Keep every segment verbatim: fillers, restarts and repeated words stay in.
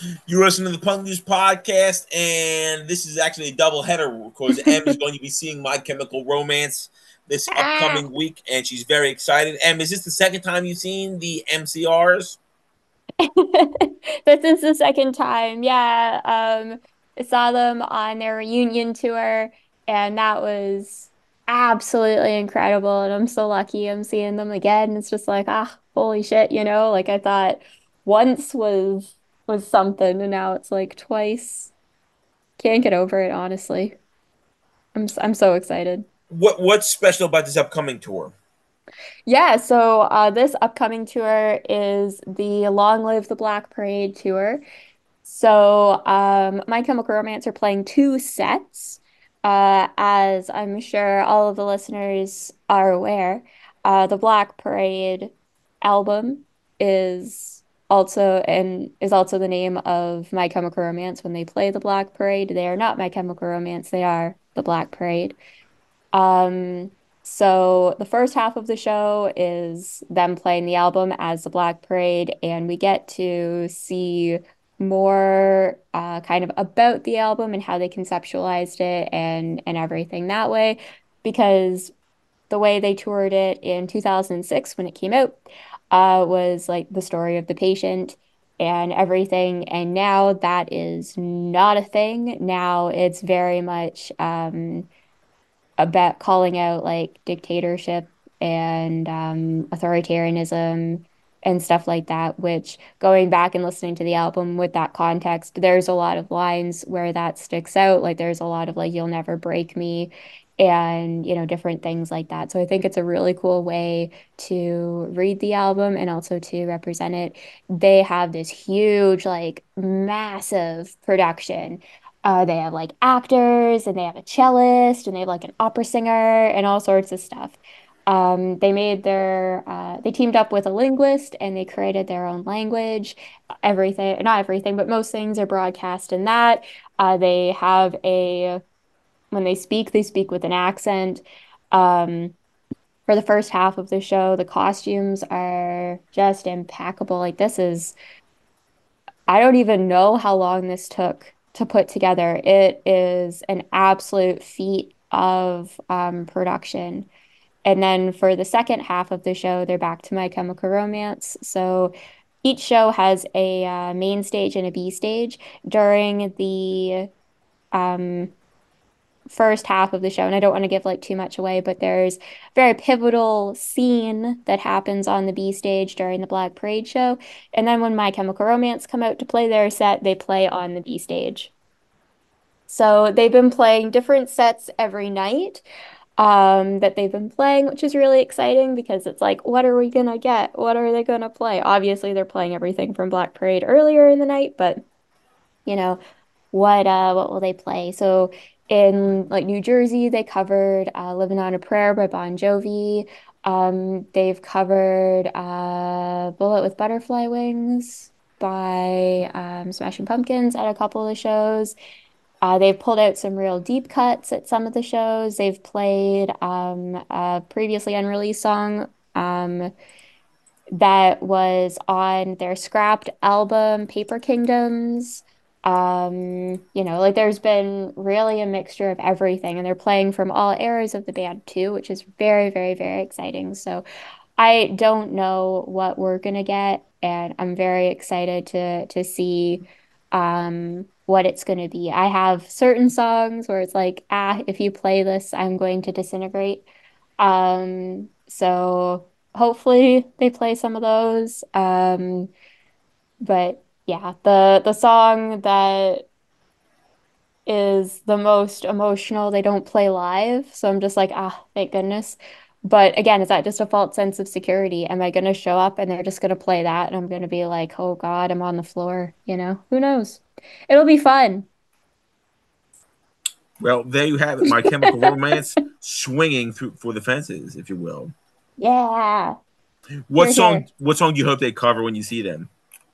You listen to the Punk News podcast, and this is actually a double header because Em is going to be seeing My Chemical Romance this Ah! upcoming week, and she's very excited. Em, is this the second time you've seen the M C Rs? This is the second time. Yeah. Um, I saw them on their reunion tour, and that was absolutely incredible. And I'm so lucky I'm seeing them again. It's just like, ah, holy shit, you know, like I thought once was was something, and now it's like twice. Can't get over it, honestly. I'm s- I'm so excited. What What's special about this upcoming tour? Yeah, so uh, this upcoming tour is the Long Live the Black Parade tour. So, um, My Chemical Romance are playing two sets. Uh, as I'm sure all of the listeners are aware, uh, the Black Parade album is also and is also the name of My Chemical Romance. When they play the Black Parade, they are not My Chemical Romance, they are the Black Parade. Um, so the first half of the show is them playing the album as the Black Parade, and we get to see more uh, kind of about the album and how they conceptualized it and and everything that way. Because the way they toured it in two thousand six when it came out uh, was like the story of the patient and everything. And now that is not a thing. Now it's very much um, about calling out like dictatorship and um, authoritarianism and stuff like that, which going back and listening to the album with that context, there's a lot of lines where that sticks out. Like there's a lot of like, you'll never break me and, you know, different things like that. So I think it's a really cool way to read the album and also to represent it. They have this huge, like massive production. Uh, they have like actors and they have a cellist and they have like an opera singer and all sorts of stuff. Um, they made their uh, they teamed up with a linguist and they created their own language. Everything, not everything, but most things are broadcast in that. Uh, they have a when they speak, they speak with an accent. Um, for the first half of the show, the costumes are just impeccable. Like this is I don't even know how long this took to put together. It is an absolute feat of um, production. And then for the second half of the show, they're back to My Chemical Romance. So each show has a uh, main stage and a B stage. During the um, first half of the show, and I don't want to give like too much away, but there's a very pivotal scene that happens on the B stage during the Black Parade show. And then when My Chemical Romance come out to play their set, they play on the B stage. So they've been playing different sets every night um that they've been playing, which is really exciting because it's like, what are we gonna get? What are they gonna play? Obviously, they're playing everything from Black Parade earlier in the night, but you know, what uh what will they play? So in like New Jersey, they covered uh, Living on a Prayer by Bon Jovi. Um, they've covered uh Bullet with Butterfly Wings by um, Smashing Pumpkins at a couple of the shows. Uh, they've pulled out some real deep cuts at some of the shows. They've played um, a previously unreleased song um, that was on their scrapped album, Paper Kingdoms. Um, you know, like there's been really a mixture of everything, and they're playing from all eras of the band too, which is very, very, very exciting. So I don't know what we're gonna get, and I'm very excited to to see um what it's gonna be. I have certain songs where it's like, ah, if you play this, I'm going to disintegrate. Um, so hopefully they play some of those. Um, but yeah, the the song that is the most emotional, they don't play live. So I'm just like, ah, thank goodness. But again, is that just a false sense of security? Am I going to show up and they're just going to play that? And I'm going to be like, oh God, I'm on the floor. You know, who knows? It'll be fun. Well, there you have it. My Chemical Romance swinging through for the fences, if you will. Yeah. What Here, song? here. What song do you hope they cover when you see them?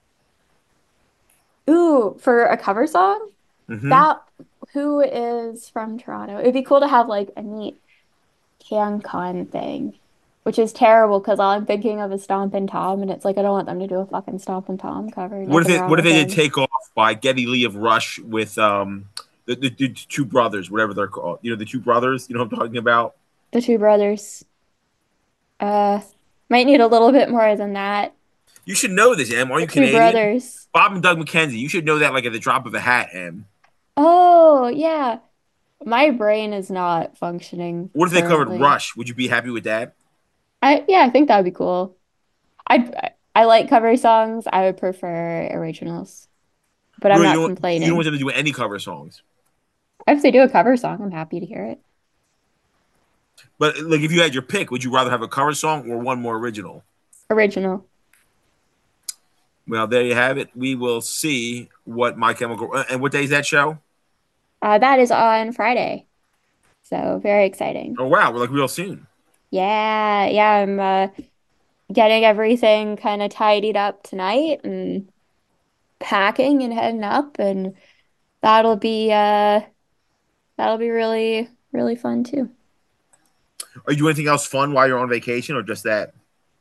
Ooh, for a cover song? Mm-hmm. That who is from Toronto? It'd be cool to have like a neat CanCon thing which is terrible because all I'm thinking of is Stompin' Tom, and it's like I don't want them to do a fucking Stompin' Tom cover. What if Nothing it? wrong What if with they did him. "Take Off" by Geddy Lee of Rush with um the, the, the two brothers, whatever they're called? You know, the two brothers. You know what I'm talking about? The two brothers. Uh, might need a little bit more than that. You should know this, Em. Are The you two Canadian? brothers. Bob and Doug McKenzie. You should know that like at the drop of a hat, Em. Oh, yeah. My brain is not functioning What if they covered currently. Rush? Would you be happy with that? I yeah, I think that would be cool. I I like cover songs. I would prefer originals, but I'm Really, you not don't you don't complaining. want them to do any cover songs. If they do a cover song, I'm happy to hear it. But like, if you had your pick, would you rather have a cover song or one more original? Original. Well, there you have it. We will see what My Chemical uh, and what day is that show? Uh, that is on Friday, so very exciting. Oh wow, we're like real soon. Yeah, yeah, I'm uh, getting everything kind of tidied up tonight and packing and heading up, and that'll be uh that'll be really really fun too. Are you doing anything else fun while you're on vacation, or just that?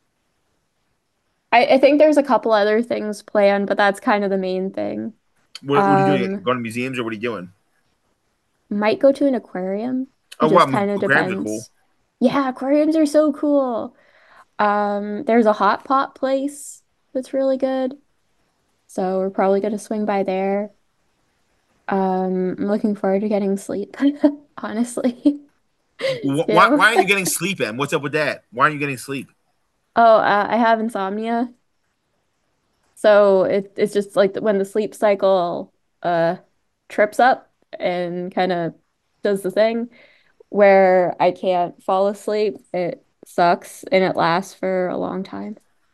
I, I think there's a couple other things planned, but that's kind of the main thing. What, what are you doing? Um, Going to museums, or what are you doing? might go to an aquarium. Oh It wow, just kind of aquariums are cool. depends. Yeah, aquariums are so cool. Um, there's a hot pot place that's really good. So we're probably gonna swing by there. Um, I'm looking forward to getting sleep, honestly, Why, too. why aren't you getting sleep, Em? What's up with that? Why aren't you getting sleep? Oh, uh, I have insomnia. So it, it's just like when the sleep cycle uh trips up and kind of does the thing where I can't fall asleep. It sucks and it lasts for a long time.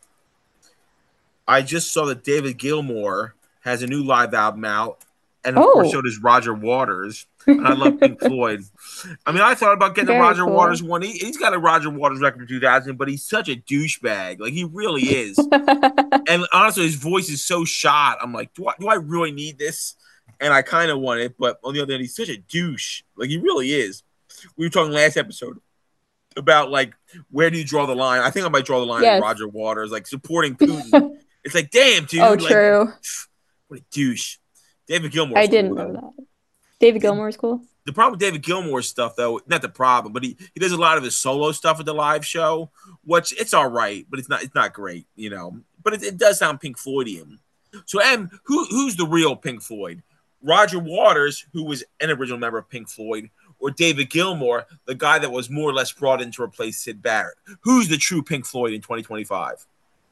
I just saw that David Gilmour has a new live album out, and of course, so Oh, does Roger Waters. And I love Pink Floyd. I mean, I thought about getting a very Roger cool. Waters one. He, he's got a Roger Waters record from two thousand, but he's such a douchebag. Like, he really is. And honestly, his voice is so shot. I'm like, do I, do I really need this? And I kind of want it, but on the other hand, he's such a douche. Like, he really is. We were talking last episode about, like, where do you draw the line? I think I might draw the line at Yes. Roger Waters, like, supporting Putin. It's like, damn, dude. Oh, Like, true. what a douche. David Gilmour's I cool, didn't know though. that. David Gilmour is cool. The problem with David Gilmour's stuff, though, not the problem, but he, he does a lot of his solo stuff at the live show, which it's all right, but it's not it's not great, you know. But it, it does sound Pink Floydian. So, Em, who who's the real Pink Floyd? Roger Waters, who was an original member of Pink Floyd, or David Gilmour, the guy that was more or less brought in to replace Sid Barrett? Who's the true Pink Floyd in twenty twenty-five?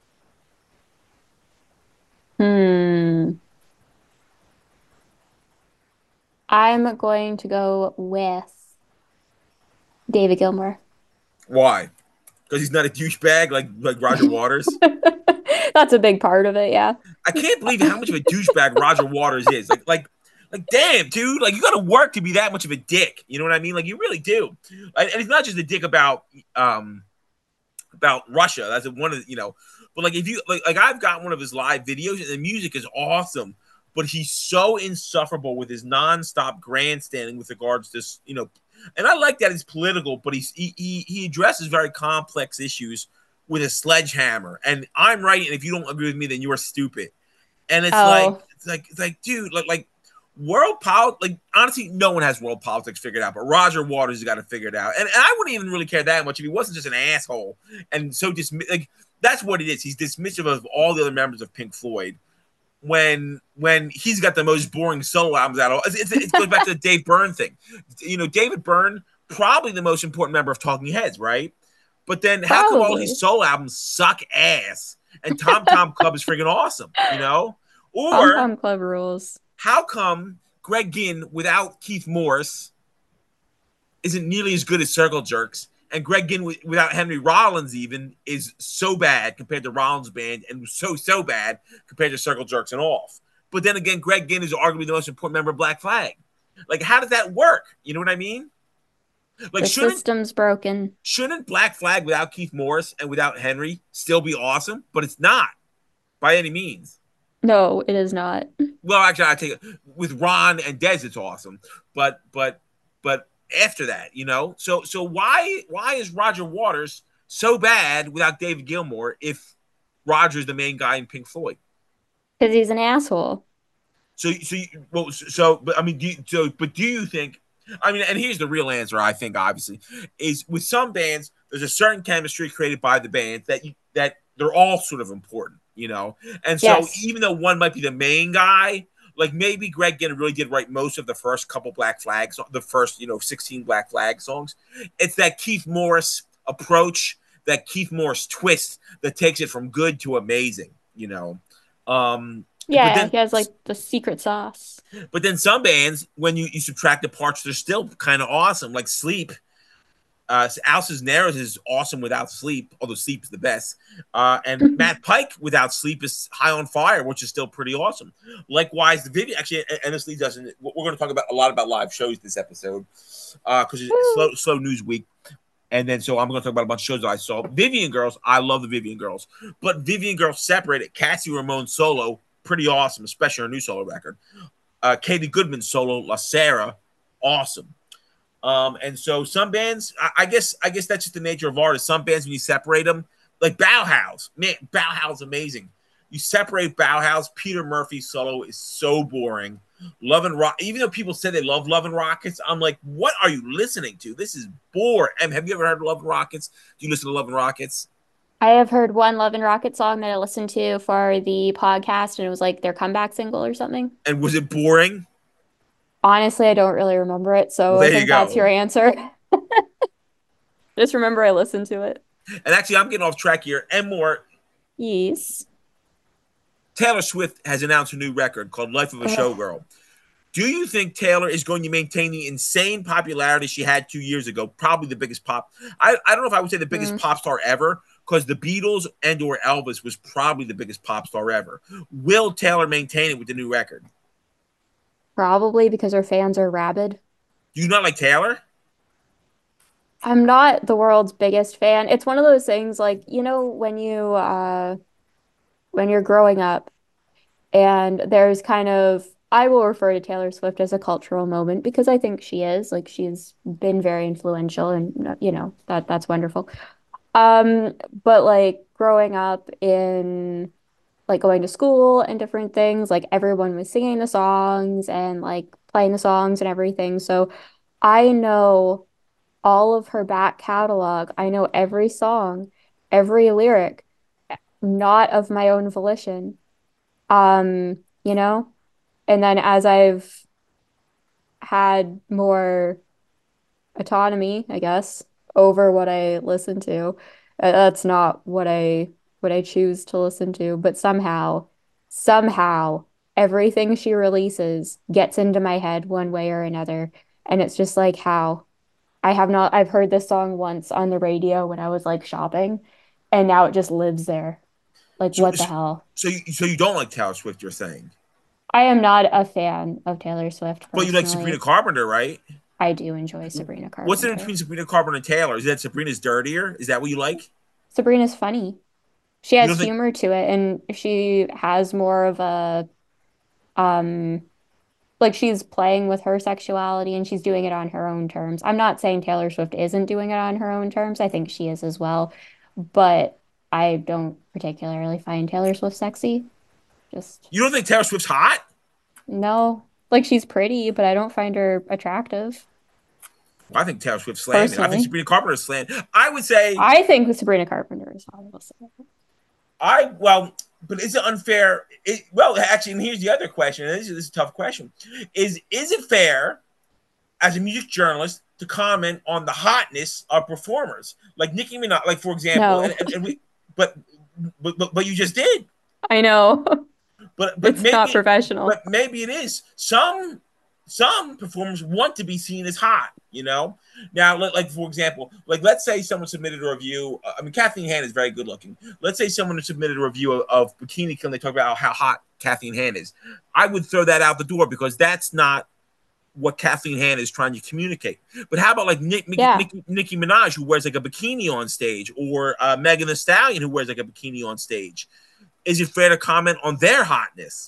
Hmm. I'm going to go with David Gilmour. Why? Because he's not a douchebag like like Roger Waters. That's a big part of it, yeah. I can't believe how much of a douchebag Roger Waters is. Like, like, like, damn, dude. Like, you got to work to be that much of a dick. You know what I mean? Like, you really do. And it's not just a dick about um about Russia. That's one of the, you know. But like, if you like, like I've got one of his live videos, and the music is awesome. But he's so insufferable with his nonstop grandstanding with regards to, you know, and I like that it's political, but he's he he, he addresses very complex issues with a sledgehammer. And I'm right, and if you don't agree with me, then you're stupid. And it's like Oh, it's like it's like, dude, like like world politics. Like, honestly, no one has world politics figured out, but Roger Waters has got to figure it out. And, and I wouldn't even really care that much if he wasn't just an asshole and so dismiss. Like, that's what it is. He's dismissive of all the other members of Pink Floyd. When when he's got the most boring solo albums out of all, it's, it goes back to the Dave Byrne thing. You know, David Byrne, probably the most important member of Talking Heads, right? But then how come all his probably. solo albums suck ass and Tom Tom Club is freaking awesome, you know? Pom Or Pom Club rules. how come Greg Ginn without Keith Morris isn't nearly as good as Circle Jerks, and Greg Ginn without Henry Rollins even is so bad compared to Rollins' band, and so so bad compared to Circle Jerks and Off. But then again, Greg Ginn is arguably the most important member of Black Flag. Like, how does that work? You know what I mean? Like, The shouldn't system's broken. shouldn't Black Flag without Keith Morris and without Henry still be awesome? But it's not by any means. No, it is not. Well, actually, I take it with Ron and Dez, it's awesome. But but but after that, you know, so so why why is Roger Waters so bad without David Gilmour if Roger's the main guy in Pink Floyd? Because he's an asshole. So, so, you, well, so, but I mean, do you, so, but do you think? I mean, and here's the real answer. I think, obviously, is with some bands, there's a certain chemistry created by the band that you, that they're all sort of important, you know. And so, Yes. even though one might be the main guy, like maybe Greg Ginn really did write most of the first couple Black Flags, the first, you know, sixteen Black Flag songs. It's that Keith Morris approach, that Keith Morris twist that takes it from good to amazing, you know. Um, but Yeah, then he has like the secret sauce. but then some bands, when you, you subtract the parts, they're still kind of awesome. Like Sleep. Uh, Al Cisneros is awesome without Sleep, although Sleep is the best. Uh, and Matt Pike without Sleep is High on Fire, which is still pretty awesome. Likewise, the video actually, and this leads us, in, we're going to talk about a lot about live shows this episode because uh, it's slow, slow news week. And then so I'm going to talk about a bunch of shows that I saw. Vivian Girls, I love the Vivian Girls, but Vivian Girls separated. Cassie Ramone solo, pretty awesome, especially her new solo record. Uh, Katie Goodman solo, La Sera, awesome. Um, and so some bands, I, I guess, I guess that's just the nature of art. Is some bands when you separate them, like Bauhaus, man, Bauhaus amazing. You separate Bauhaus, Peter Murphy's solo is so boring. Love and Rock, even though people say they love Love and Rockets, I'm like, what are you listening to? This is boring. And have you ever heard of Love and Rockets? Do you listen to Love and Rockets? I have heard one Love and Rocket song that I listened to for the podcast, and it was like their comeback single or something. And was it boring? Honestly, I don't really remember it, Well, so I there you think that's go. your answer. Just remember I listened to it. And actually, I'm getting off track here. And more, Yes. Taylor Swift has announced a new record called Life of a Ugh. Showgirl. Do you think Taylor is going to maintain the insane popularity she had two years ago? Probably the biggest pop. I, I don't know if I would say the biggest Mm, pop star ever, because the Beatles and or Elvis was probably the biggest pop star ever. Will Taylor maintain it with the new record? probably because her fans are rabid. Do you not like Taylor? I'm not the world's biggest fan. It's one of those things like, you know, when you uh when you're growing up and there's kind of I will refer to Taylor Swift as a cultural moment because I think she is. Like she's been very influential and you know, that that's wonderful. Um, but like growing up in like going to school and different things, like everyone was singing the songs and like playing the songs and everything. So I know all of her back catalog. I know every song, every lyric, not of my own volition. Um, you know? And then as I've had more autonomy, I guess, over what I listen to, uh, that's not what I what I choose to listen to, but somehow, somehow everything she releases gets into my head one way or another. And it's just like how I have not, I've heard this song once on the radio when I was like shopping, and now it just lives there. Like, So, what the hell? so, you, so you don't like Taylor Swift? You're saying, I am not a fan of Taylor Swift but you like Sabrina personally. Carpenter, right? I do enjoy Sabrina What's the difference Carpenter. between Sabrina Carpenter and Taylor? Is that Sabrina's dirtier? Is that what you like? Sabrina's funny. She You has don't think? humor to it, and she has more of a, um, like she's playing with her sexuality and she's doing it on her own terms. I'm not saying Taylor Swift isn't doing it on her own terms. I think she is as well, but I don't particularly find Taylor Swift sexy. Just You don't think Taylor Swift's hot? no. Like she's pretty, but I don't find her attractive Well, I think Taylor Swift's slamming. I think personally. Sabrina Carpenter's slamming. I would say I think Sabrina Carpenter is hot. I well, but is it unfair? It, well, actually, and here's the other question. And this is, this is a tough question: is is it fair as a music journalist to comment on the hotness of performers like Nicki Minaj? Like for example, and, No, and, and we, but, but but but you just did. I know. But but It's not maybe professional. but maybe it is. Some some performers want to be seen as hot, you know. Now, like, like for example, like let's say someone submitted a review. uh, I mean, Kathleen Han is very good looking. Let's say someone submitted a review of, of Bikini Kill and they talk about how hot Kathleen Han is. I would throw that out the door because that's not what Kathleen Han is trying to communicate. But how about like Nick, Nicki, Yeah. Nicki, Nicki Minaj, who wears like a bikini on stage, or uh, Megan Thee Stallion, who wears like a bikini on stage? Is it fair to comment on their hotness?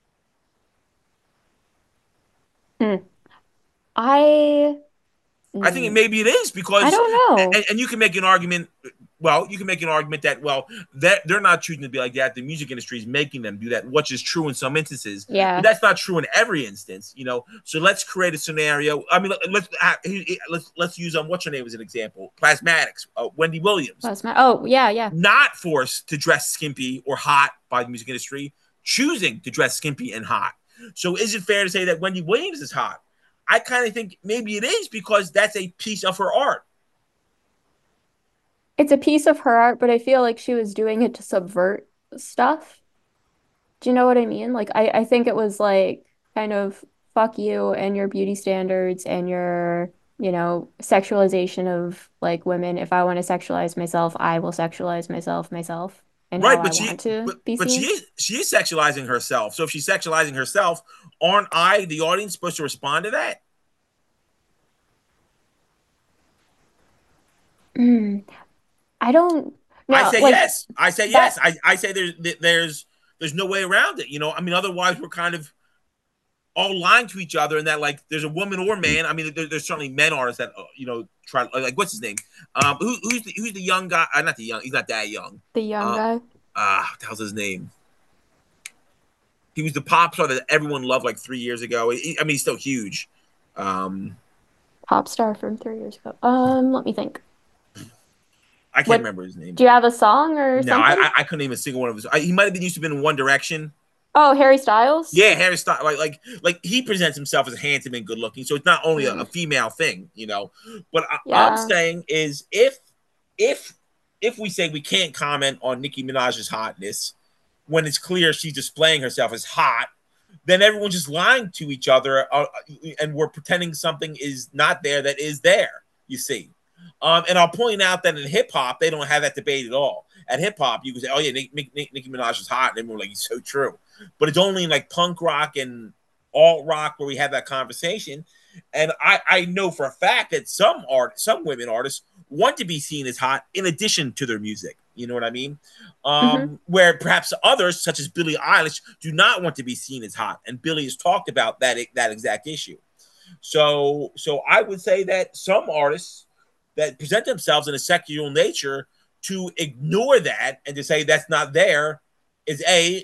Hmm. I I think mm, maybe it is I because, don't know. and, and you can make an argument well, you can make an argument that, well, that they're not choosing to be like that. The music industry is making them do that, which is true in some instances, but Yeah. that's not true in every instance, you know. So let's create a scenario. I mean, let's let's let's use um, what's her name as an example? Plasmatics, uh, Wendy Williams, That's my, oh, yeah, yeah. not forced to dress skimpy or hot by the music industry, choosing to dress skimpy and hot. So is it fair to say that Wendy Williams is hot? I kind of think maybe it is because that's a piece of her art. It's a piece of her art, but I feel like she was doing it to subvert stuff. Do you know what I mean? Like I, I think it was like kind of fuck you and your beauty standards and your, you know, sexualization of like women. If I want to sexualize myself, I will sexualize myself myself and how Right, I but she want to but be but she seen. is she is sexualizing herself. So if she's sexualizing herself, aren't I, the audience, supposed to respond to that? Mm, I don't I know. say Like yes. I say that, yes. I, I say there's there's there's no way around it. You know, I mean, otherwise we're kind of all lying to each other, and that like there's a woman or man. I mean, there, there's certainly men artists that uh, you know try like what's his name? Um, who, who's the who's the young guy? Uh, not the young. He's not that young. the young Uh, guy, uh what the hell's his name? He was the pop star that everyone loved like three years ago. He, I mean, he's still huge. Um, pop star from three years ago. Um, let me think. I can't What remember his name. do you have a song or No, I something? I, I couldn't even single one of his. I, he might have been used to been in One Direction. Oh, Harry Styles? Yeah, Harry Styles, like like like he presents himself as handsome and good looking, so it's not only a, a Mm, female thing, you know. But I, I'm yeah. saying is if if if we say we can't comment on Nicki Minaj's hotness when it's clear she's displaying herself as hot, then everyone's just lying to each other, uh, and we're pretending something is not there that is there. You see, um, and I'll point out that in hip hop they don't have that debate at all. At hip hop, you can say, "Oh yeah, Nick, Nick, Nicki Minaj is hot," and everyone's like, "It's so true." But it's only in like punk rock and alt rock where we have that conversation. And I, I know for a fact that some art, some women artists want to be seen as hot in addition to their music. You know what I mean? Hmm. Um, where perhaps others, such as Billie Eilish, do not want to be seen as hot. And Billie has talked about that that exact issue. So, so I would say that some artists that present themselves in a sexual nature to ignore that and to say that's not there is a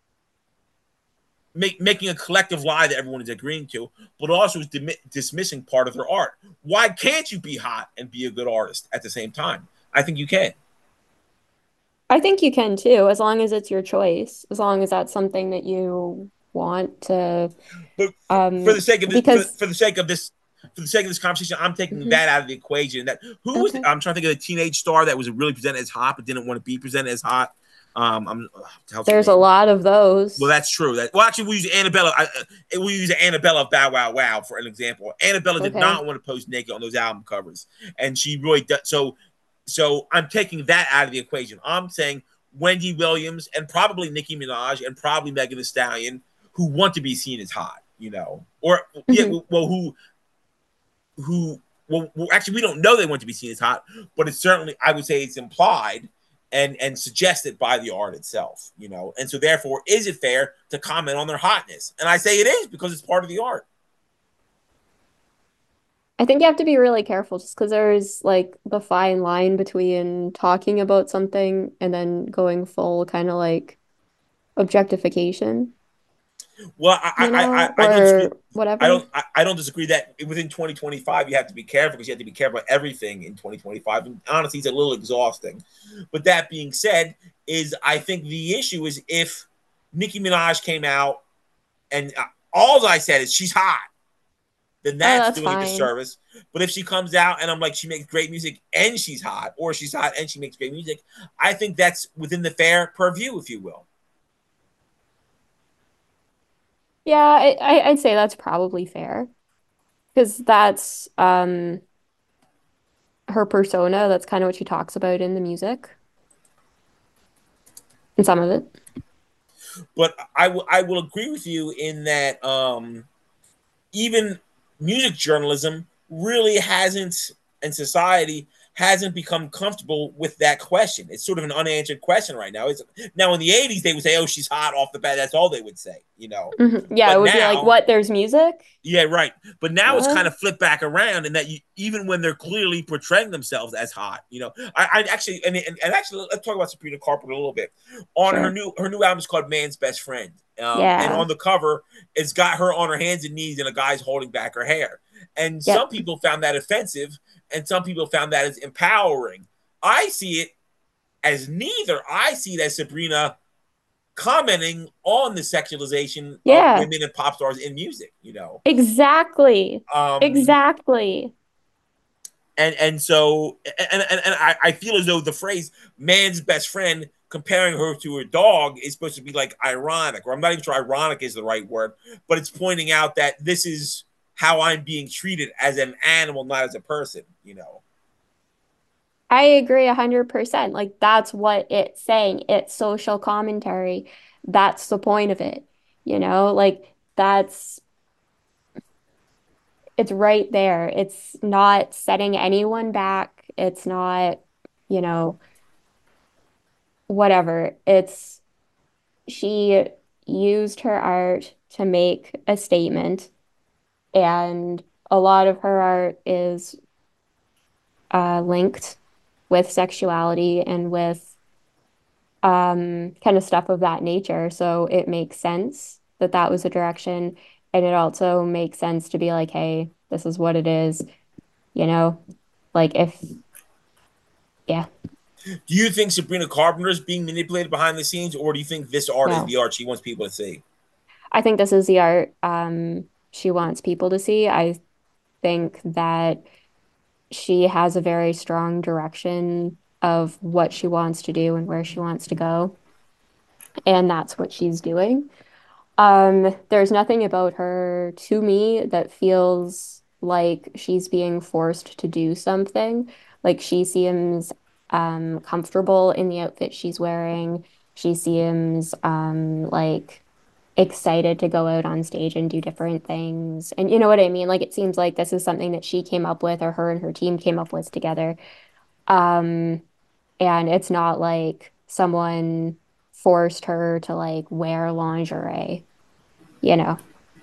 make, making a collective lie that everyone is agreeing to, but also is dim- dismissing part of their art. Why can't you be hot and be a good artist at the same time? I think you can. I think you can too, as long as it's your choice, as long as that's something that you want to, But for, for um, the sake of this, for, because for the sake of this, for the sake of this conversation, I'm taking mhm, that out of the equation. That who was okay. I'm trying to think of the teenage star that was really presented as hot but didn't want to be presented as hot. Um, I'm uh, how's her There's a name? lot of Well, those. that's true. That well, actually, we use Annabella. I, uh, we use Annabella of Bow Wow Wow for an example. Annabella did Okay. not want to post naked on those album covers, and she really does. So, so I'm taking that out of the equation. I'm saying Wendy Williams and probably Nicki Minaj and probably Megan Thee Stallion, who want to be seen as hot, you know, or yeah, Hmm. well, who who well, well, actually we don't know they want to be seen as hot, but it's certainly I would say it's implied and and suggested by the art itself, you know. And so therefore, is it fair to comment on their hotness? And I say it is because it's part of the art. I think you have to be really careful just because there's like the fine line between talking about something and then going full kind of like objectification, Well, I you I I, know, I don't disagree. or I whatever. don't I, I don't disagree that within twenty twenty-five you have to be careful because you have to be careful about everything in twenty twenty-five. And honestly, it's a little exhausting. But that being said, is I think the issue is if Nicki Minaj came out and uh, all I said is she's hot, then Oh, that's that's doing a fine. disservice. But if she comes out and I'm like, she makes great music and she's hot, or she's hot and she makes great music, I think that's within the fair purview, if you will. Yeah, I, I I'd say that's probably fair because that's um her persona. That's kind of what she talks about in the music and some of it. But I will I will agree with you in that um, even music journalism really hasn't, in society, hasn't become comfortable with that question. It's sort of an unanswered question right now. It's, now in the eighties, they would say, "Oh, she's hot off the bat." That's all they would say, you know. Mm-hmm. Yeah, it But would be like, now, what? There's music? yeah, right. But now it's What? kind of flipped back around, and that you, even when they're clearly portraying themselves as hot, you know, I, I actually and, and, and actually let's talk about Sabrina Carpenter a little bit. On her Sure. new her new album is called Man's Best Friend, um, and Yeah. on the cover, it's got her on her hands and knees, and a guy's holding back her hair. And some Yep. people found that offensive, and some people found that as empowering. I see it as neither. I see it as Sabrina commenting on the sexualization of Yeah. women and pop stars in music, you know. Exactly. Um, Exactly. and and so and and, and I, I feel as though the phrase "man's best friend" comparing her to her dog is supposed to be like ironic, or I'm not even sure ironic is the right word, but it's pointing out that this is how I'm being treated as an animal, not as a person, you know. I agree a hundred percent. Like that's what it's saying. It's social commentary. That's the point of it. You know, like that's it's right there. It's not setting anyone back. It's not, you know, whatever. It's she used her art to make a statement, and a lot of her art is uh, linked with sexuality and with um, kind of stuff of that nature. So it makes sense that that was a direction. And it also makes sense to be like, hey, this is what it is, you know? Like if, yeah, Do you think Sabrina Carpenter is being manipulated behind the scenes, or do you think this art is no. the art she wants people to see? I think this is the art um, she wants people to see. I think that she has a very strong direction of what she wants to do and where she wants to go. And that's what she's doing. Um, there's nothing about her to me that feels like she's being forced to do something. Like she seems um comfortable in the outfit she's wearing. She seems um like excited to go out on stage and do different things. And you know what I mean? Like it seems like this is something that she came up with or her and her team came up with together. Um, and it's not like someone forced her to like wear lingerie, you know.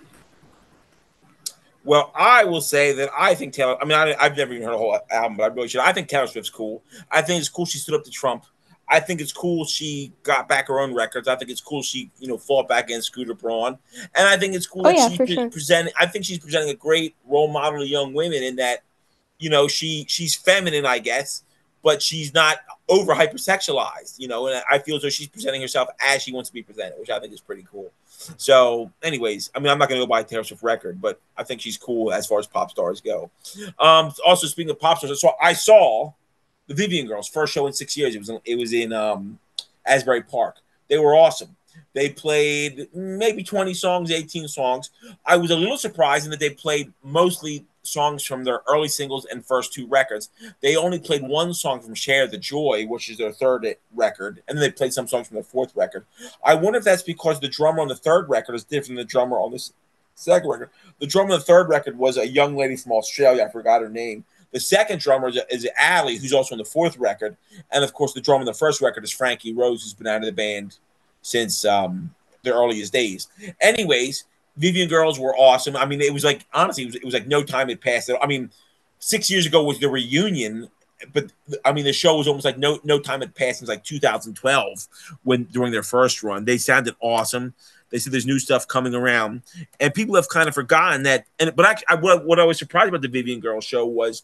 Well, I will say that I think Taylor. I mean, I, I've never even heard a whole album, but I really should. I think Taylor Swift's cool. I think it's cool she stood up to Trump. I think it's cool she got back her own records. I think it's cool she, you know, fought back against Scooter Braun, and I think it's cool Oh that yeah, she for pre- sure. presenting. I think she's presenting a great role model to young women in that, you know, she she's feminine, I guess, but she's not over hypersexualized, you know. And I feel as though she's presenting herself as she wants to be presented, which I think is pretty cool. So, anyways, I mean, I'm not going to go by Taylor Swift record, but I think she's cool as far as pop stars go. Um, also, speaking of pop stars, so I saw the Vivian Girls first show in six years. It was in, it was in um, Asbury Park. They were awesome. They played maybe twenty songs, eighteen songs. I was a little surprised in that they played mostly songs from their early singles and first two records. They only played one song from Share the Joy, which is their third record, and then they played some songs from their fourth record. I wonder if that's because the drummer on the third record is different than the drummer on this second record. The drummer on the third record was a young lady from Australia. I forgot her name. The second drummer is, is Ali, who's also on the fourth record. And of course, the drummer on the first record is Frankie Rose, who's been out of the band since um, their earliest days. Anyways, Vivian Girls were awesome. I mean, it was like, honestly, it was, it was like no time had passed. I mean, six years ago was the reunion, but I mean, the show was almost like no no time had passed since like two thousand twelve when during their first run. They sounded awesome. They said there's new stuff coming around, and people have kind of forgotten that. And but actually, I, what, what I was surprised about the Vivian Girls show was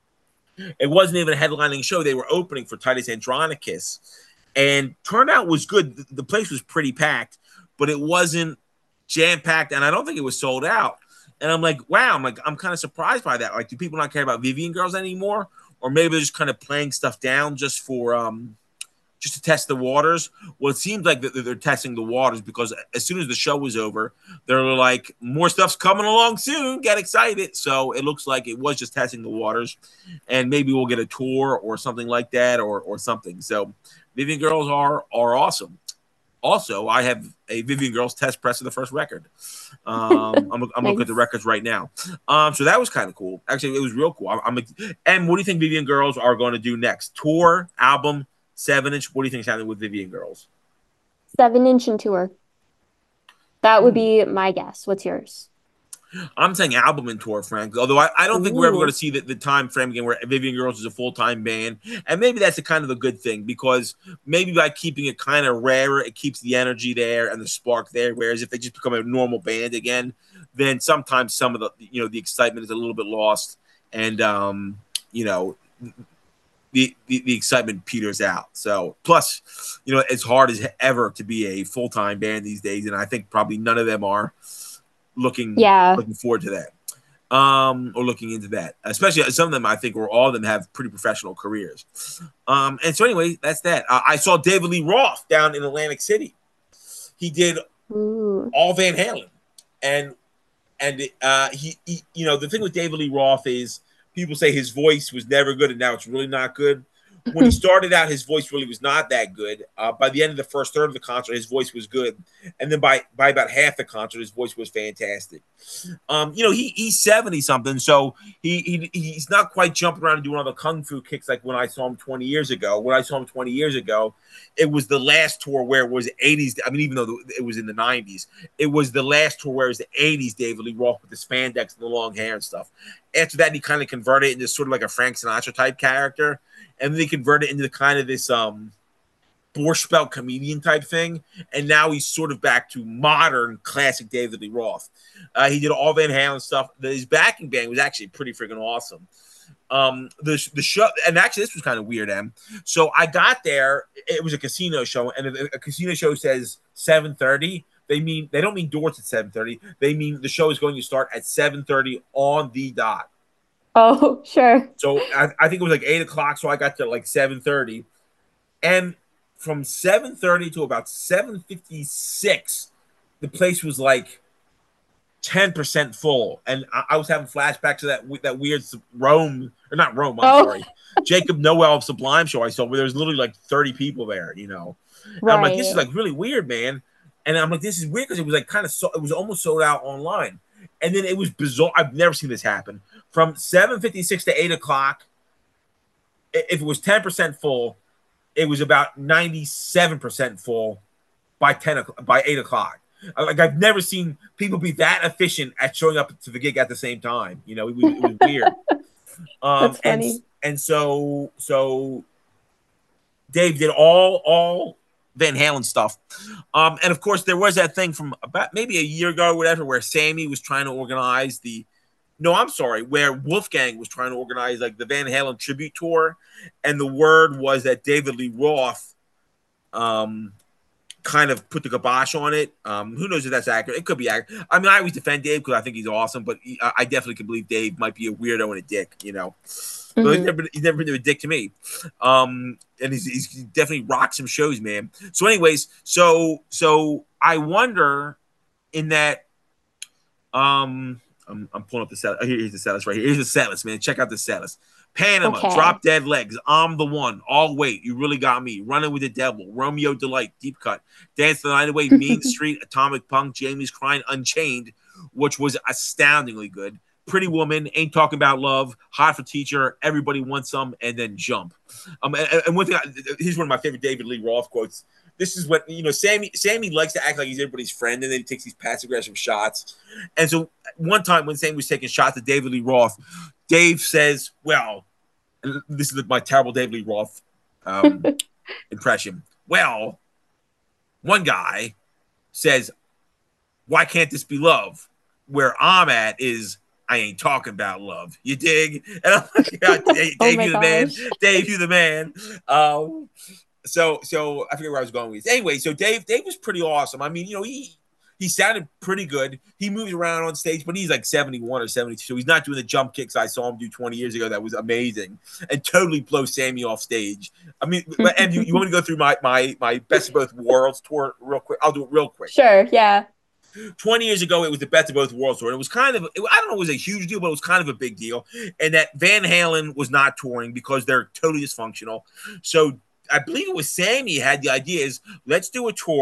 it wasn't even a headlining show. They were opening for Titus Andronicus, and turnout was good. The, the place was pretty packed, but it wasn't jam packed, and I don't think it was sold out. And I'm like, wow, I'm like, I'm kind of surprised by that. Like, do people not care about Vivian Girls anymore, or maybe they're just kind of playing stuff down just for um just to test the waters? Well, it seems like that they're testing the waters because as soon as the show was over, they're like, more stuff's coming along soon. Get excited. So it looks like it was just testing the waters, and maybe we'll get a tour or something like that, or or something. So Vivian Girls are are awesome. Also, I have a Vivian Girls test press of the first record. Um, I'm, I'm nice. Looking at the records right now. Um, so that was kind of cool. Actually, it was real cool. I'm, I'm, and what do you think Vivian Girls are going to do next? Tour, album, seven inch? What do you think is happening with Vivian Girls? Seven inch and tour. That would be my guess. What's yours? I'm saying album and tour, Frank. Although I, I don't Ooh. think we're ever going to see the, the time frame again where Vivian Girls is a full-time band. And maybe that's a kind of a good thing, because maybe by keeping it kind of rarer, it keeps the energy there and the spark there. Whereas if they just become a normal band again, then sometimes some of the, you know, the excitement is a little bit lost. And, um, you know, the, the, the excitement peters out. So plus, you know, it's hard as ever to be a full-time band these days. And I think probably none of them are looking yeah. looking forward to that, um, or looking into that. Especially some of them, I think, or all of them have pretty professional careers. Um, and so anyway, that's that. Uh, I saw David Lee Roth down in Atlantic City. He did Ooh. all Van Halen, and and uh, he, he, you know, the thing with David Lee Roth is people say his voice was never good, and now it's really not good. When he started out, his voice really was not that good. Uh, by the end of the first third of the concert, his voice was good. And then by, by about half the concert, his voice was fantastic. Um, you know, he he's seventy-something, so he, he he's not quite jumping around and doing all the kung fu kicks like when I saw him twenty years ago. When I saw him twenty years ago, it was the last tour where it was eighties. I mean, even though it was in the nineties, it was the last tour where it was the eighties David Lee Roth with the spandex and the long hair and stuff. After that, he kind of converted into sort of like a Frank Sinatra type character. And then they converted it into kind of this um, Borscht Belt comedian type thing. And now he's sort of back to modern classic David Lee Roth. Uh, he did all Van Halen stuff. His backing band was actually pretty freaking awesome. Um, the, the show, and actually this was kind of weird, Em. So I got there, it was a casino show, and a, a casino show says seven thirty. They mean, they don't mean doors at seven thirty. They mean the show is going to start at seven thirty on the dot. Oh, sure. So I, I think it was like eight o'clock. So I got to like seven thirty, and from seven thirty to about seven fifty-six, the place was like ten percent full. And I, I was having flashbacks to that, that weird Rome, or not Rome, I'm oh. sorry, Jacob Noel of Sublime show I saw where there was literally like thirty people there, you know. And right. I'm like, this is like really weird, man. And I'm like, this is weird because it was like kind of, so, it was almost sold out online. And then it was bizarre. I've never seen this happen. From seven fifty-six to eight o'clock, if it was ten percent full, it was about ninety-seven percent full by ten o'clock, by eight o'clock. Like, I've never seen people be that efficient at showing up to the gig at the same time. You know, it was, it was weird. Um, That's funny. And, and so, so Dave did all, all Van Halen stuff. Um, and of course, there was that thing from about maybe a year ago or whatever, where Sammy was trying to organize the, no, I'm sorry, where Wolfgang was trying to organize like the Van Halen tribute tour. And the word was that David Lee Roth um, kind of put the kibosh on it. Um, who knows if that's accurate? It could be accurate. I mean, I always defend Dave because I think he's awesome, but he, I definitely can believe Dave might be a weirdo and a dick, you know. Mm-hmm. But he's never, he's never been a dick to me. Um, and he's, he's definitely rocked some shows, man. So anyways, so so I wonder in that um I'm, I'm pulling up the set. Oh, here's the set list right here. Here's the set list, man. Check out the set list. Panama, okay. Drop Dead Legs, I'm the One, All Wait, You Really Got Me, Running with the Devil, Romeo Delight, Deep Cut, Dance the Night Away, Mean Street, Atomic Punk, Jamie's Crying, Unchained, which was astoundingly good. Pretty Woman, Ain't Talking About Love, Hot for Teacher, Everybody Wants Some, and then Jump. Um, and, and one thing, I, here's one of my favorite David Lee Roth quotes. This is what, you know, Sammy Sammy likes to act like he's everybody's friend, and then he takes these passive-aggressive shots. And so one time when Sammy was taking shots at David Lee Roth, Dave says, well, and this is my terrible David Lee Roth um, impression. Well, one guy says, why can't this be love? Where I'm at is, I ain't talking about love. You dig? And I'm like, yeah, Dave, oh you the gosh. man. Dave, you the man. Um, so, so I forget where I was going with this. Anyway, so Dave, Dave was pretty awesome. I mean, you know, he he sounded pretty good. He moved around on stage, but he's like seventy-one or seventy-two. So he's not doing the jump kicks I saw him do twenty years ago. That was amazing and totally blow Sammy off stage. I mean, and you, you want me to go through my my my Best of Both Worlds tour real quick? I'll do it real quick. Sure. Yeah. twenty years ago, it was the Best of Both Worlds tour. And it was kind of, it, I don't know, it was a huge deal, but it was kind of a big deal. And that Van Halen was not touring because they're totally dysfunctional. So I believe it was Sammy had the idea is, let's do a tour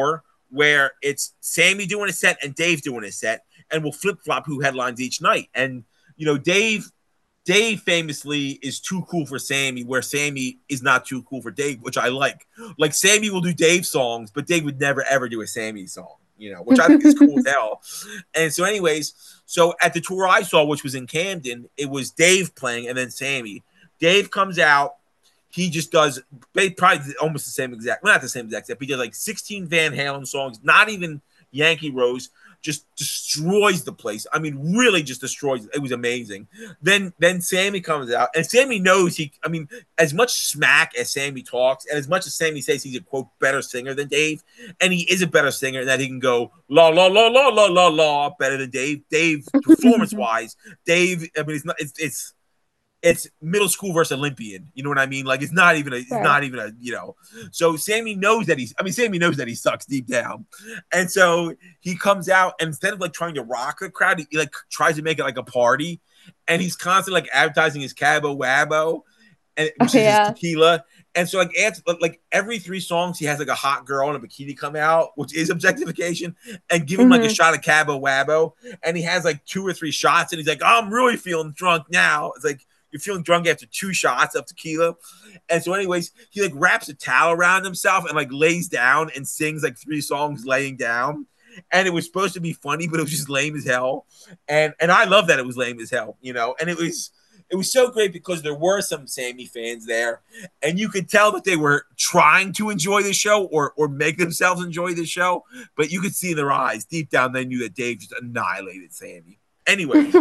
where it's Sammy doing a set and Dave doing a set, and we'll flip flop who headlines each night. And you know, Dave Dave famously is too cool for Sammy, where Sammy is not too cool for Dave, which I like. Like Sammy will do Dave songs, but Dave would never ever do a Sammy song, you know, which I think is cool as hell. And so, anyways, so at the tour I saw, which was in Camden, it was Dave playing and then Sammy. Dave comes out. He just does probably almost the same exact, well, not the same exact step. He does like sixteen Van Halen songs, not even Yankee Rose. Just destroys the place. I mean, really just destroys it. It was amazing. Then then Sammy comes out, and Sammy knows he, I mean, as much smack as Sammy talks, and as much as Sammy says he's a, quote, better singer than Dave, and he is a better singer, and that he can go la, la, la, la, la, la, la, better than Dave. Dave, performance-wise, Dave, I mean, it's not, it's, it's, it's middle school versus Olympian. You know what I mean? Like it's not even a, it's right. not even a, you know. So Sammy knows that he's, I mean, Sammy knows that he sucks deep down. And so he comes out and instead of like trying to rock the crowd, he, he like tries to make it like a party. And he's constantly like advertising his Cabo Wabo, and which oh, is yeah. his tequila. And so like, after, like every three songs, he has like a hot girl in a bikini come out, which is objectification, and give him mm-hmm. like a shot of Cabo Wabo. And he has like two or three shots, and he's like, oh, I'm really feeling drunk now. It's like, you're feeling drunk after two shots of tequila. And so anyways, he like wraps a towel around himself and like lays down and sings like three songs laying down. And it was supposed to be funny, but it was just lame as hell. And and I love that it was lame as hell, you know. And it was it was so great because there were some Sammy fans there, and you could tell that they were trying to enjoy the show or or make themselves enjoy the show, but you could see in their eyes deep down they knew that Dave just annihilated Sammy. Anyway.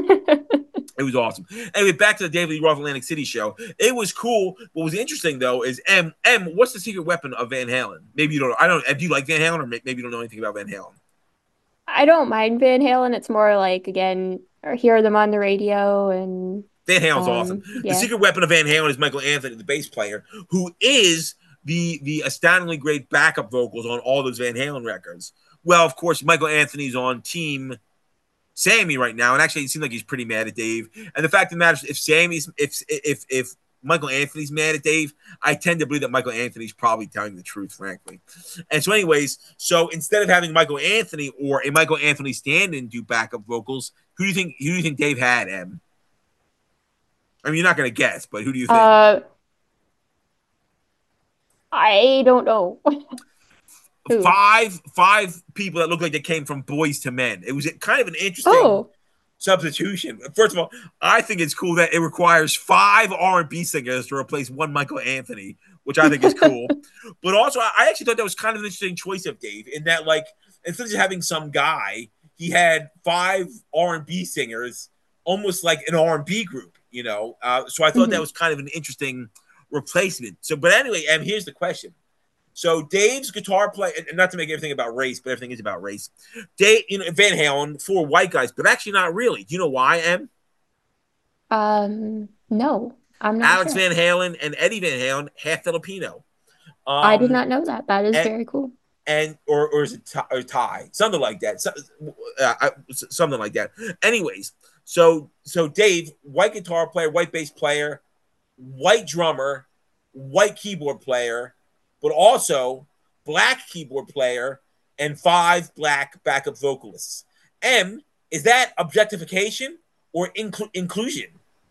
It was awesome. Anyway, back to the David Lee Roth Atlantic City show. It was cool. What was interesting though is M M. What's the secret weapon of Van Halen? Maybe you don't. I don't. Do you like Van Halen, or maybe you don't know anything about Van Halen? I don't mind Van Halen. It's more like again, or hear them on the radio and. Van Halen's um, awesome. Yeah. The secret weapon of Van Halen is Michael Anthony, the bass player, who is the the astoundingly great backup vocals on all those Van Halen records. Well, of course, Michael Anthony's on Team Sammy right now, and actually it seems like he's pretty mad at Dave. And the fact of the matter is, if Sammy's, if if if Michael Anthony's mad at Dave, I tend to believe that Michael Anthony's probably telling the truth, frankly. And so, anyways, so instead of having Michael Anthony or a Michael Anthony stand-in do backup vocals, who do you think? Who do you think Dave had? Em? I mean, you're not going to guess, but who do you think? Uh, I don't know. Five five people that look like they came from Boys to Men. It was kind of an interesting oh. substitution. First of all, I think it's cool that it requires five R and B singers to replace one Michael Anthony, which I think is cool. But also, I actually thought that was kind of an interesting choice of Dave in that, like, instead of just having some guy, he had five R and B singers, almost like an R and B group, you know? Uh, so I thought mm-hmm. that was kind of an interesting replacement. So, but anyway, and here's the question. So Dave's guitar play, and not to make everything about race, but everything is about race. Dave, you know, Van Halen, four white guys, but actually not really. Do you know why, Em? Um, no, I'm not Alex sure. Van Halen and Eddie Van Halen, half Filipino. Um, I did not know that. That is and, very cool. And or or is it Thai, or Thai? Something like that. So, uh, something like that. Anyways, so so Dave, white guitar player, white bass player, white drummer, white keyboard player, but also black keyboard player and five black backup vocalists. M, is that objectification or inclu- inclusion?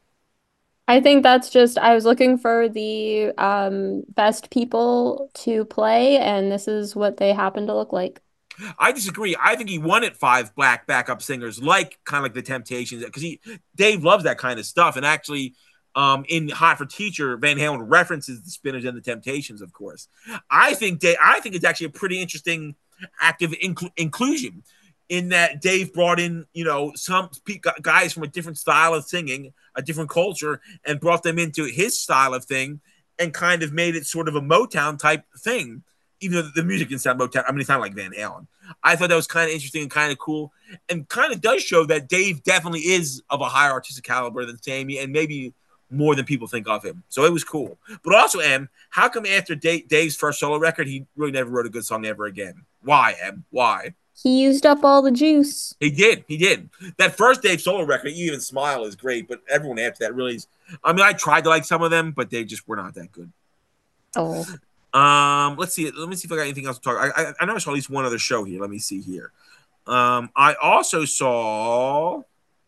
I think that's just, I was looking for the um, best people to play, and this is what they happen to look like. I disagree. I think he wanted five black backup singers, like kind of like the Temptations, because he Dave loves that kind of stuff. And actually, um, in Hot for Teacher, Van Halen references the Spinners and the Temptations, of course. I think Dave, I think it's actually a pretty interesting active inc- inclusion in that Dave brought in, you know, some guys from a different style of singing, a different culture, and brought them into his style of thing and kind of made it sort of a Motown type thing. Even though the music didn't sound Motown, I mean, it's not like Van Halen. I thought that was kind of interesting and kind of cool, and kind of does show that Dave definitely is of a higher artistic caliber than Sammy, and maybe more than people think of him. So it was cool. But also, Em, how come after Dave, Dave's first solo record, he really never wrote a good song ever again? Why, Em? Why? He used up all the juice. He did. He did. That first Dave solo record, You Even Smile, is great, but everyone after that really is. I mean, I tried to like some of them, but they just were not that good. Oh. Um, let's see. Let me see if I got anything else to talk. I I, I know I saw at least one other show here. Let me see here. Um, I also saw.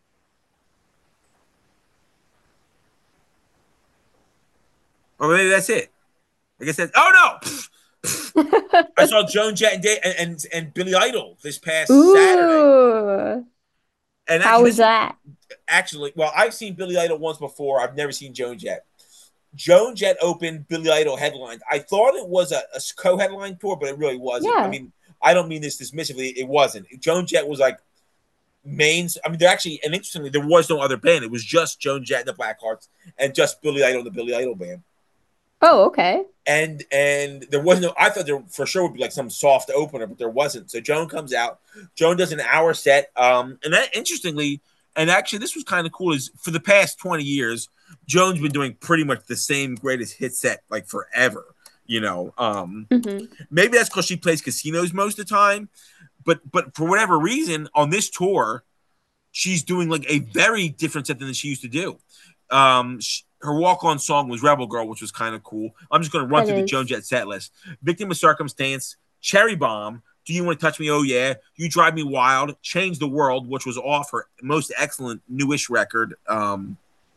Oh, maybe that's it. I guess that. Oh no! I saw Joan Jett and, and and and Billy Idol this past Saturday. Ooh, And how actually, was this that? actually, well, I've seen Billy Idol once before. I've never seen Joan Jett. Joan Jett opened, Billy Idol headlined. I thought it was a, a co-headline tour, but it really wasn't. I Yeah. mean, I don't mean this dismissively. It wasn't. Joan Jett was like mains. I mean, there actually, and interestingly, there was no other band. It was just Joan Jett and the Blackhearts, and just Billy Idol and the Billy Idol band. Oh, okay. And and there was no. I thought there for sure would be like some soft opener, but there wasn't. So Joan comes out. Joan does an hour set. Um, and that interestingly, and actually, this was kind of cool. Is for the past twenty years, Joan's been doing pretty much the same greatest hit set like forever. You know, um, Hmm. maybe that's because she plays casinos most of the time, but but for whatever reason on this tour, she's doing like a very different set than she used to do. Um, she, her walk-on song was "Rebel Girl," which was kind of cool. I'm just going to run That through the Joan is. Jett set list: "Victim of Circumstance," "Cherry Bomb," "Do You Want to Touch Me?" "Oh Yeah," "You Drive Me Wild," "Change the World," which was off her most excellent newish record. Um,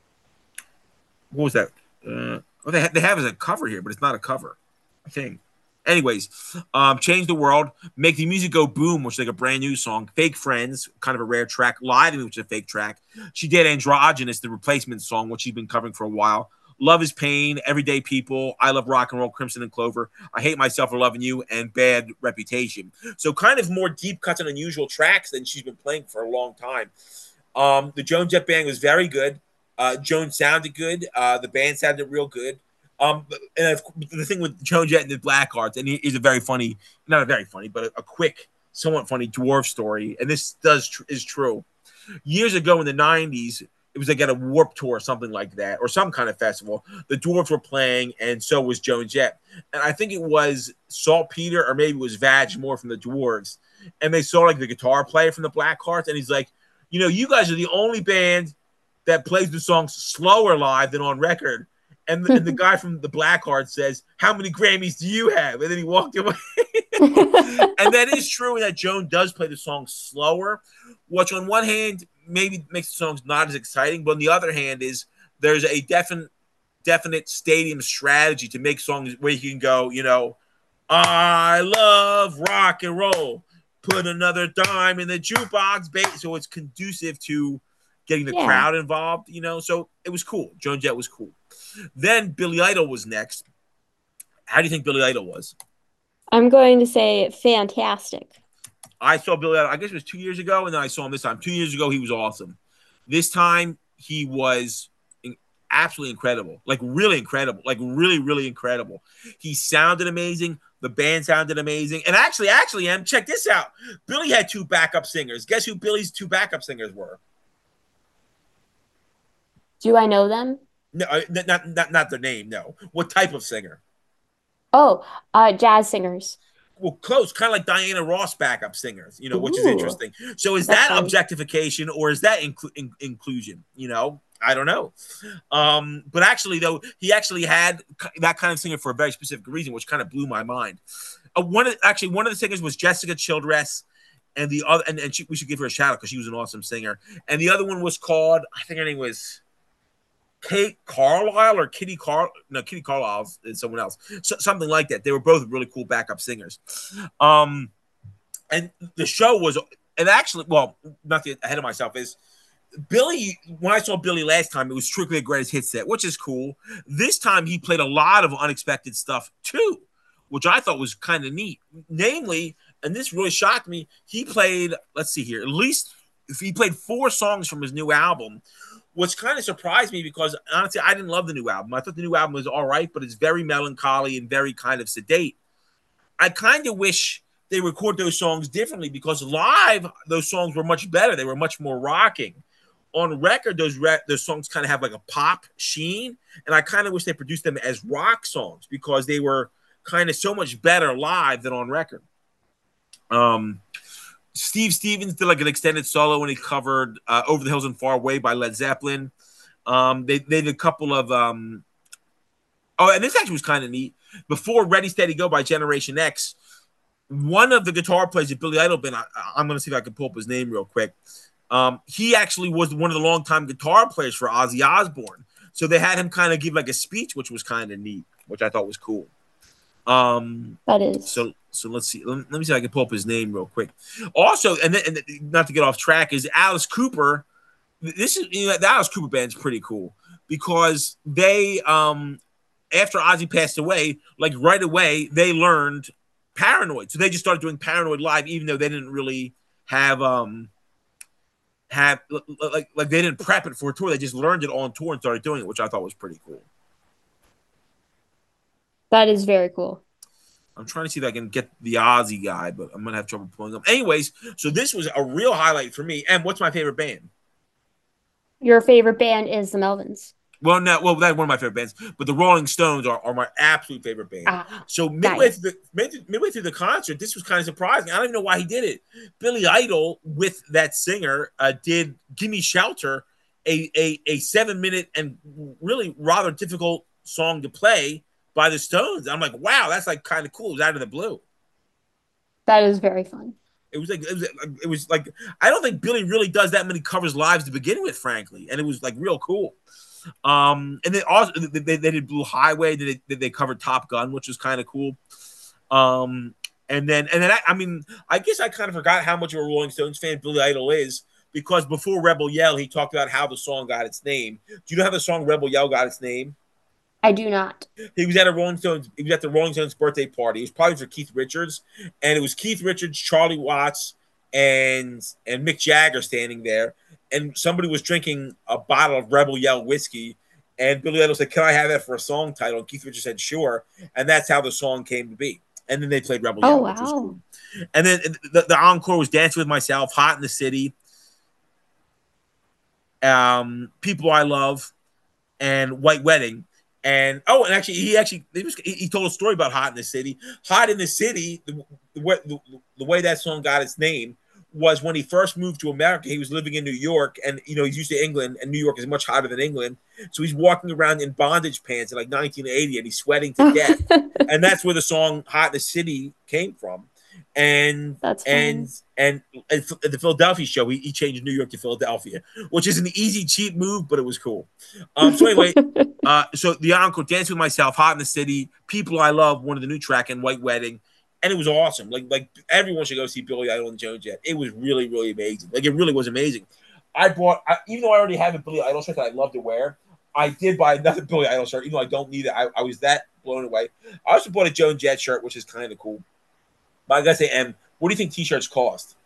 what was that? Uh, well, they, ha- they have as a cover here, but it's not a cover, I think. Anyways, um, Change the World, Make the Music Go Boom, which is like a brand new song, Fake Friends, kind of a rare track, Lie to Me, which is a fake track. She did Androgynous, the replacement song, which she's been covering for a while. Love is Pain, Everyday People, I Love Rock and Roll, Crimson and Clover, I Hate Myself for Loving You, and Bad Reputation. So kind of more deep cuts and unusual tracks than she's been playing for a long time. Um, the Joan Jett band was very good. Uh, Joan sounded good. Uh, the band sounded real good. Um, and the thing with Joan Jett and the Blackhearts, and he's a very funny, not a very funny, but a, a quick, somewhat funny dwarf story. And this does tr- is true. Years ago in the nineties, it was like at a Warp Tour or something like that, or some kind of festival. The Dwarves were playing, and so was Joan Jett. And I think it was Saltpeter, or maybe it was Vag more from the Dwarves. And they saw like the guitar player from the Blackhearts, and he's like, you know, you guys are the only band that plays the songs slower live than on record. And, and the guy from the Blackhearts says, "How many Grammys do you have?" And then he walked away. And that is true that Joan does play the song slower, which on one hand maybe makes the songs not as exciting, but on the other hand is there's a definite definite stadium strategy to make songs where you can go, you know, I love rock and roll. Put another dime in the jukebox, baby. So it's conducive to getting the Yeah. crowd involved, you know. So it was cool. Joan Jett was cool. Then Billy Idol was next. How do you think Billy Idol was? I'm going to say fantastic. I saw Billy Idol, I guess it was two years ago, and then I saw him this time. Two years ago, he was awesome. This time, he was absolutely incredible. Like, really incredible. Like, really, really incredible. He sounded amazing. The band sounded amazing. And actually, actually, Em, check this out. Billy had two backup singers. Guess who Billy's two backup singers were? Do I know them? No, uh, not, not, not their name, no. What type of singer? Oh, uh, jazz singers. Well, close, kind of like Diana Ross backup singers, you know, which is Ooh, interesting. So is that's that fun. objectification or is that inclu- in- inclusion? You know, I don't know. Um, but actually, though, he actually had that kind of singer for a very specific reason, which kind of blew my mind. Uh, one of, actually, one of the singers was Jessica Childress, and the other, and, and she, we should give her a shout out because she was an awesome singer. And the other one was called, I think her name was Kate Carlisle or Kitty Car no Kitty Carlisle is someone else, so, something like that. They were both really cool backup singers. Um, and the show was, and actually, well, not the ahead of myself is Billy. When I saw Billy last time, it was strictly a greatest hit set, which is cool. This time he played a lot of unexpected stuff too, which I thought was kind of neat. Namely, and this really shocked me, he played. Let's see here, at least if he played four songs from his new album, which kind of surprised me because honestly, I didn't love the new album. I thought the new album was all right, but it's very melancholy and very kind of sedate. I kind of wish they record those songs differently because live those songs were much better. They were much more rocking. On record, those re- those songs kind of have like a pop sheen, and I kind of wish they produced them as rock songs because they were kind of so much better live than on record. Um, Steve Stevens did like an extended solo when he covered uh, "Over the Hills and Far Away" by Led Zeppelin. Um, they they did a couple of um, oh, and this actually was kind of neat. before Ready Steady Go by Generation X, one of the guitar players that Billy Idol been, I, I'm going to see if I can pull up his name real quick. Um, he actually was one of the longtime guitar players for Ozzy Osbourne. So they had him kind of give like a speech, which was kind of neat, which I thought was cool. Um, that is. So so let's see. Let, let me see if I can pull up his name real quick. Also, and, then, and not to get off track, is Alice Cooper. This is you know, the Alice Cooper band's pretty cool because they um after Ozzy passed away, like right away they learned Paranoid. So they just started doing Paranoid live, even though they didn't really have um have like like they didn't prep it for a tour. They just learned it on tour and started doing it, which I thought was pretty cool. That is very cool. I'm trying to see if I can get the Ozzy guy, but I'm gonna have trouble pulling him. Anyways, so this was a real highlight for me. And what's my favorite band? Your favorite band is the Melvins. Well, no, well, that's one of my favorite bands, but the Rolling Stones are, are my absolute favorite band. Ah, so midway nice. through the mid, midway through the concert, this was kind of surprising. I don't even know why he did it. Billy Idol with that singer uh, did "Gimme Shelter," a, a a seven minute and really rather difficult song to play by the Stones. I'm like, wow, that's like kind of cool. It was out of the blue. That is very fun. It was like it was, it was like I don't think Billy really does that many covers lives to begin with, frankly, and it was like real cool. Um, and they also they, they did Blue Highway. They, they they covered Top Gun, which was kind of cool. Um, and then and then I, I mean, I guess I kind of forgot how much of a Rolling Stones fan Billy Idol is because before Rebel Yell, he talked about how the song got its name. Do you know how the song Rebel Yell got its name? I do not. He was at a Rolling Stones. He was at the Rolling Stones birthday party. It was probably for Keith Richards, and it was Keith Richards, Charlie Watts, and and Mick Jagger standing there. And somebody was drinking a bottle of Rebel Yell whiskey, and Billy Idol said, "Can I have that for a song title?" And Keith Richards said, "Sure." And that's how the song came to be. And then they played Rebel Oh, Yell, wow. which was cool. And then the, the encore was "Dancing with Myself," "Hot in the City," um, "People I Love," and "White Wedding." And oh, and actually, he actually he, was, he told a story about "Hot in the City." "Hot in the City," the, the, the, the way that song got its name was when he first moved to America. He was living in New York, and you know he's used to England, and New York is much hotter than England. So he's walking around in bondage pants in like nineteen eighty, and he's sweating to death. And that's where the song "Hot in the City" came from. And That's and, fun. and and at the Philadelphia show, he, he changed New York to Philadelphia, which is an easy cheap move, but it was cool. Um, so anyway, uh, so the encore, "Dance with Myself," "Hot in the City," "People I Love," one of the new track, and "White Wedding." And it was awesome. Like, like everyone should go see Billy Idol and Joan Jett. It was really, really amazing. Like, it really was amazing. I bought, I, even though I already have a Billy Idol shirt that I love to wear, I did buy another Billy Idol shirt, even though I don't need it. I, I was that blown away. I also bought a Joan Jett shirt, which is kind of cool. But I gotta say, Em, what do you think t-shirts cost?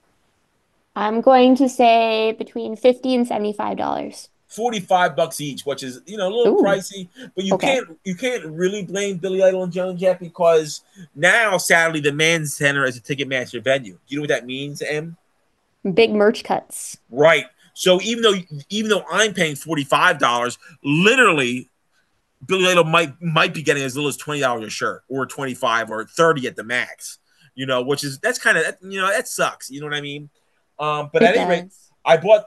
I'm going to say between fifty and seventy-five dollars. forty-five bucks each, which is, you know, a little Ooh. pricey, but you Okay. can't you can't really blame Billy Idol and Joan Jett because now, sadly, the Men's Center is a Ticketmaster venue. Do you know what that means, Em? Big merch cuts. Right. So even though even though I'm paying forty-five dollars, literally Billy Idol might might be getting as little as twenty dollars a shirt, or twenty-five or thirty at the max. You know, which is that's kind of you know that sucks. You know what I mean? Um, but It at any rate, does. I bought.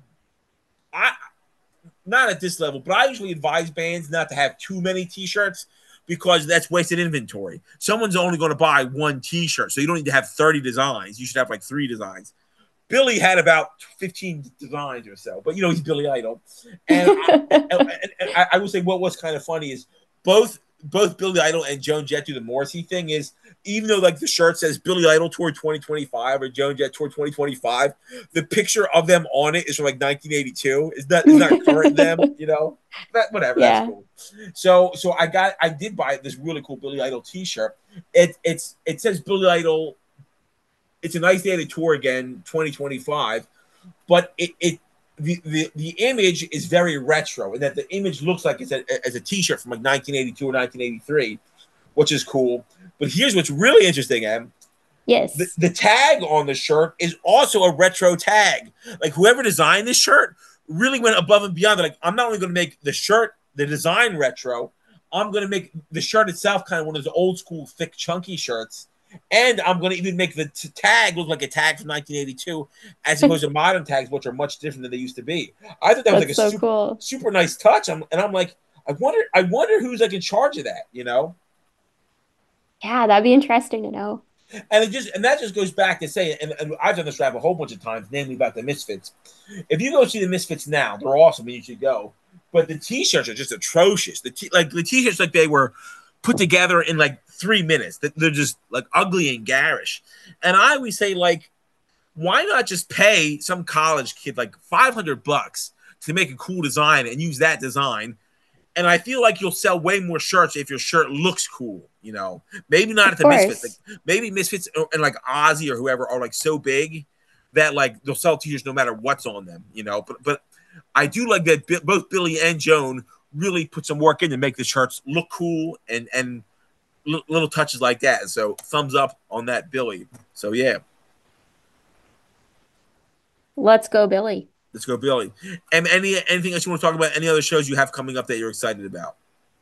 I not at this level, but I usually advise bands not to have too many T-shirts because that's wasted inventory. Someone's only going to buy one T-shirt, so you don't need to have thirty designs. You should have like three designs. Billy had about fifteen designs or so, but you know he's Billy Idol, and I, and, and I, I would say what was kind of funny is both both Billy Idol and Joan Jett do the Morrissey thing. Is even though like the shirt says Billy Idol Tour twenty twenty-five or Joan Jett Tour twenty twenty-five, the picture of them on it is from like nineteen eighty-two. Is not is not current them, you know? That whatever, Yeah. that's cool. So so I got I did buy this really cool Billy Idol T-shirt. It it's it says Billy Idol. It's a nice day to tour again, twenty twenty-five, but it it the, the the image is very retro, and that the image looks like it's a, as a T-shirt from like nineteen eighty-two or nineteen eighty-three, which is cool. But here's what's really interesting, Em. Yes. The, the tag on the shirt is also a retro tag. Like whoever designed this shirt really went above and beyond. They're like, I'm not only going to make the shirt, the design retro, I'm going to make the shirt itself kind of one of those old school, thick, chunky shirts. And I'm going to even make the t- tag look like a tag from nineteen eighty-two, as opposed to modern tags, which are much different than they used to be. I thought that was That's like a so super, cool. super nice touch. I'm, and I'm like, I wonder, I wonder who's like in charge of that, you know? Yeah, that'd be interesting to know. And it just and that just goes back to say, and, and I've done this rap a whole bunch of times, namely about the Misfits. If you go see the Misfits now, they're awesome, and you should go. But the T-shirts are just atrocious. The t- like the T-shirts like they were put together in like three minutes. They're just like ugly and garish. And I always say like, why not just pay some college kid like five hundred bucks to make a cool design and use that design, and I feel like you'll sell way more shirts if your shirt looks cool. You know, maybe not Of at the Misfits. Like course. maybe Misfits and like Ozzy or whoever are like so big that like they'll sell t-shirts no matter what's on them. You know, but but I do like that both Billy and Joan really put some work in to make the shirts look cool and and little touches like that. So thumbs up on that, Billy. So yeah. Let's go, Billy. Let's go, Billy. And any anything else you want to talk about? Any other shows you have coming up that you're excited about?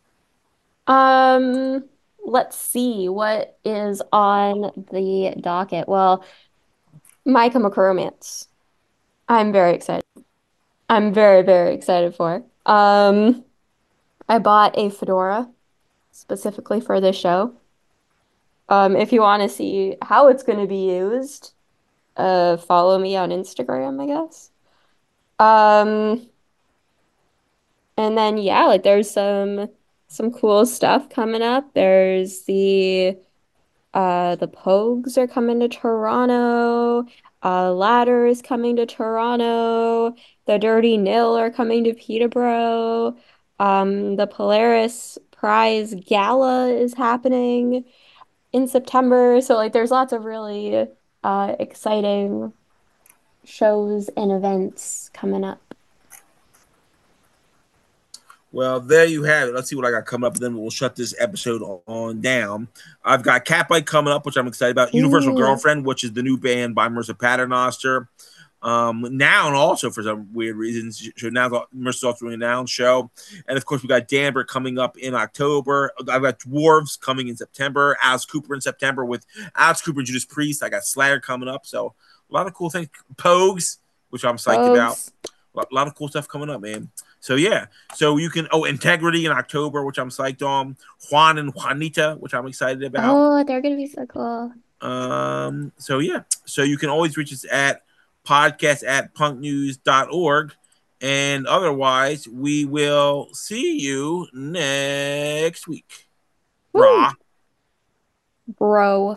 Um, let's see what is on the docket. Well, My Chemical Romance. I'm very excited. I'm very, very excited for. Um, I bought a fedora specifically for this show. Um, if you want to see how it's going to be used, uh, follow me on Instagram, I guess. Um, and then yeah, like there's some some cool stuff coming up. There's the uh the Pogues are coming to Toronto. Uh, Ladder is coming to Toronto. The Dirty Nil are coming to Peterborough. Um, the Polaris Prize Gala is happening in September. So like there's lots of really uh exciting shows and events coming up. Well, there you have it. Let's see what I got coming up, and then we'll shut this episode on down. I've got Catbite coming up, which I'm excited about. Universal Ooh. Girlfriend, which is the new band by Marissa Paternoster. Um, now and also for some weird reasons, so now the Marissa's also doing a Now show, and of course we got Danbert coming up in October. I've got Dwarves coming in September. Alice Cooper in September with Alice Cooper and Judas Priest. I got Slayer coming up, so a lot of cool things. Pogues, which I'm psyched about. Folks. A lot of cool stuff coming up, man. So yeah, so you can oh Integrity in October, which I'm psyched on. Juan and Juanita, which I'm excited about. Oh, they're gonna be so cool. Um, so yeah, so you can always reach us at podcast at punknews dot org, and otherwise we will see you next week, Woo, brah. bro.